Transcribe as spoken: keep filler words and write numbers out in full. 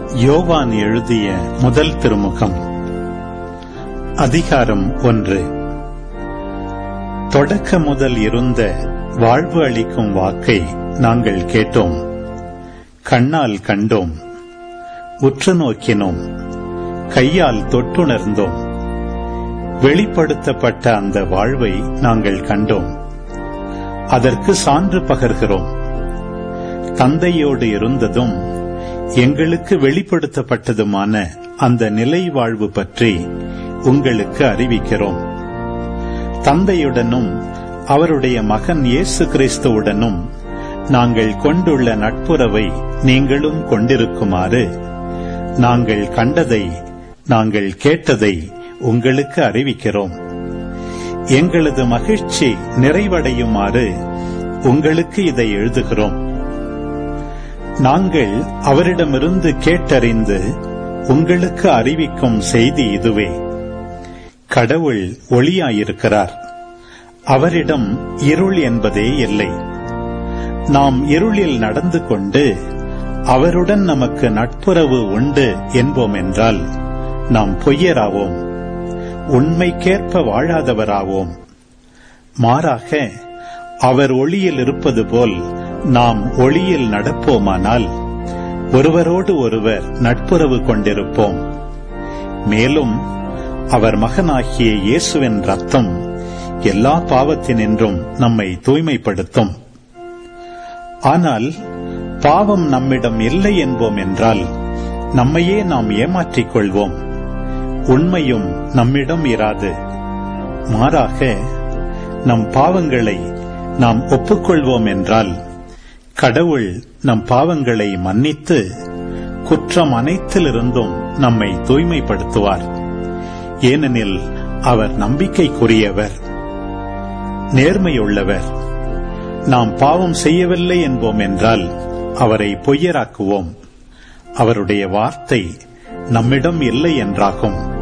யோவான் எழுதிய முதல் திருமுகம். அதிகாரம் ஒன்று. தொடக்க முதல் இருந்த வாழ்வு அளிக்கும் வாக்கை நாங்கள் கேட்டோம், கண்ணால் கண்டோம், உற்று நோக்கினோம், கையால் தொட்டுணர்ந்தோம். வெளிப்படுத்தப்பட்ட அந்த வாழ்வை நாங்கள் கண்டோம், அதற்கு சான்று பகர்கிறோம். தந்தையோடு இருந்ததும் எங்களுக்கு வெளிப்படுத்தப்பட்டதுமான அந்த நிலை வாழ்வு பற்றி உங்களுக்கு அறிவிக்கிறோம். தந்தையுடனும் அவருடைய மகன் இயேசு கிறிஸ்துவுடனும் நாங்கள் கொண்டுள்ள நட்புறவை நீங்களும் கொண்டிருக்குமாறு நாங்கள் கண்டதை, நாங்கள் கேட்டதை உங்களுக்கு அறிவிக்கிறோம். எங்களது மகிழ்ச்சி நிறைவடையுமாறு உங்களுக்கு இதை எழுதுகிறோம். நாங்கள் அவரிடமிருந்து கேட்டறிந்து உங்களுக்கு அறிவிக்கும் செய்தி இதுவே: கடவுள் ஒளியாயிருக்கிறார், அவரிடம் இருள் என்பதே இல்லை. நாம் இருளில் நடந்து கொண்டு அவருடன் நமக்கு நட்புறவு உண்டு என்போம் என்றால் நாம் பொய்யராவோம், உண்மைக்கேற்ப வாழாதவராவோம். மாறாக அவர் ஒளியில் இருப்பது போல் நாம் ஒளியில் நடப்போமானால் ஒருவரோடு ஒருவர் நட்புறவு கொண்டிருப்போம். மேலும் அவர் மகனாகிய இயேசுவின் ரத்தம் எல்லா பாவத்தினின்றும் நம்மை தூய்மைப்படுத்தும். ஆனால் பாவம் நம்மிடம் இல்லை என்போம் என்றால் நம்மையே நாம் ஏமாற்றிக் கொள்வோம், உண்மையும் நம்மிடம் இராது. மாறாக நம் பாவங்களை நாம் ஒப்புக்கொள்வோம் என்றால் கடவுள் நம் பாவங்களை மன்னித்து குற்றம் அனைத்திலிருந்தும் நம்மை தூய்மைப்படுத்துவார். ஏனெனில் அவர் நம்பிக்கைக்குரியவர், நேர்மையுள்ளவர். நாம் பாவம் செய்யவில்லை என்போம் என்றால் அவரை பொய்யராக்குவோம், அவருடைய வார்த்தை நம்மிடம் இல்லை என்றாகும்.